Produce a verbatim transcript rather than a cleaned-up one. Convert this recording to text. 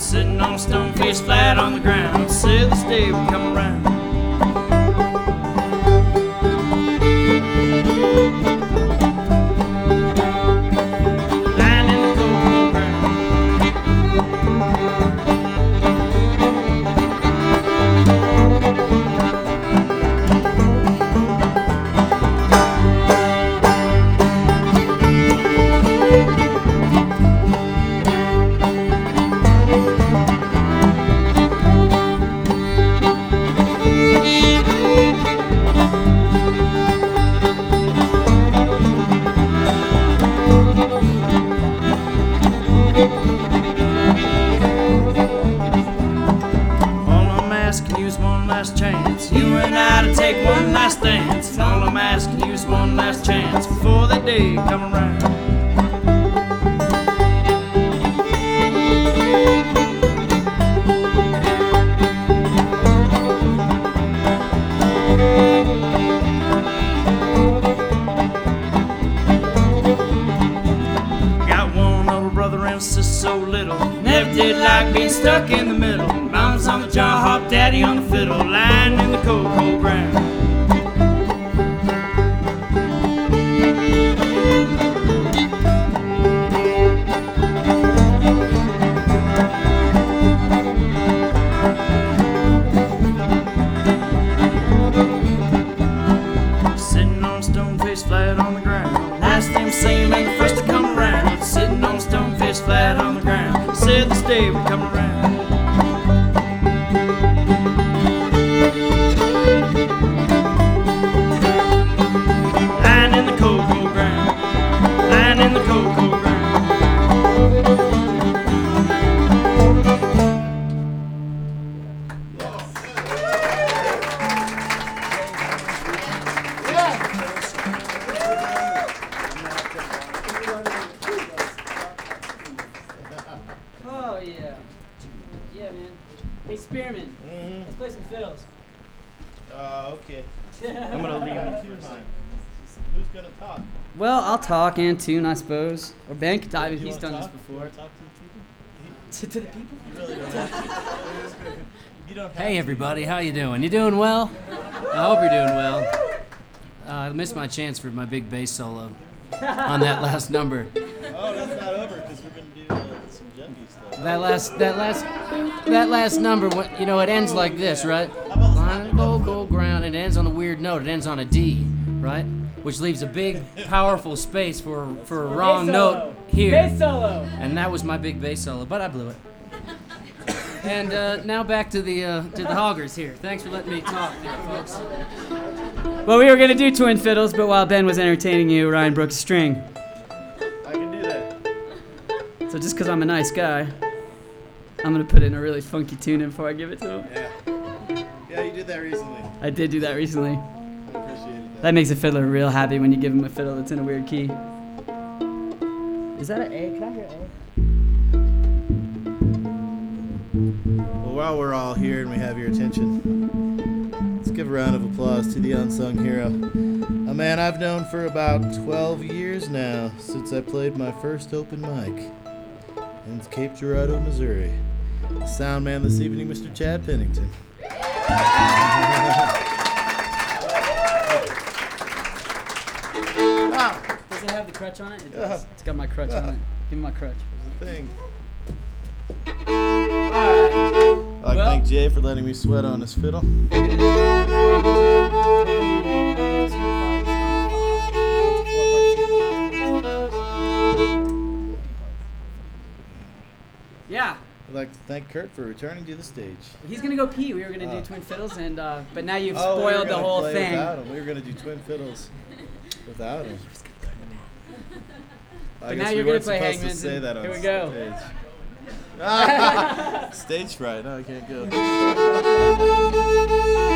sitting on a stone face flat on the ground. Said this day would come around. Lying in the cold, cold ground. Chance. You and I to take one last dance. And all I'm asking you is one last chance before that day come around. Got one little brother and sister so little. Never did like being stuck in the middle. Mama's on the jar hop, daddy on the fiddle, lying in the cold, cold ground. Sitting on a stone face flat on the ground. Last them same and the first to come around. Sitting on a stone face flat on the ground. Said this day would come around. Oh yeah, yeah, man. Hey, Spearman, Mm-hmm. let's play some fiddles. Uh, okay. I'm gonna leave you two time. Who's gonna talk? Well, I'll talk and tune, I suppose. Or Ben can dive if You he's wanna done talk? this You wanna before. talk to the people? To, to the people? You really don't have to. You don't have Hey to. everybody, how you doing? You doing well? I hope you're doing well. Uh, I missed my chance for my big bass solo on that last number. Oh, that's not over because we're gonna do uh, some Jeffy stuff. That last, that last, that last number, what- you know, it ends like this, right? Line of gold, gold ground. It ends on a weird note. It ends on a D, right? Which leaves a big, powerful space for for a wrong Bass note solo. here. Bass solo. And that was my big bass solo, but I blew it. And uh, now back to the uh, to the hoggers here. Thanks for letting me talk, there, folks. Well, we were gonna do twin fiddles, but while Ben was entertaining you, Ryan broke a string. I can do that. So just because I'm a nice guy, I'm gonna put in a really funky tune in before I give it to him. Yeah. Yeah, you did that recently. I did do that recently. I appreciated that. That makes a fiddler real happy when you give him a fiddle that's in a weird key. Is that an A? Can I hear A? Well, while we're all here and we have your attention, let's give a round of applause to the unsung hero. A man I've known for about twelve years now, since I played my first open mic in Cape Girardeau, Missouri. The sound man this evening, Mister Chad Pennington. Does it have the crutch on it? It Yeah. does. It's got my crutch on it. Give me my crutch. There's a thing. Alright. I'd like to Well- thank Jay for letting me sweat on his fiddle. Yeah. I'd like to thank Kurt for returning to the stage. He's gonna go pee. We were gonna Oh. do twin fiddles, and uh, but now you've Oh, we were spoiled the gonna whole play thing. Without him. We were going to do twin fiddles without him. I But guess now we you're gonna weren't play supposed to Hangman's say and that on here we go. stage. Stage fright. No, I can't go.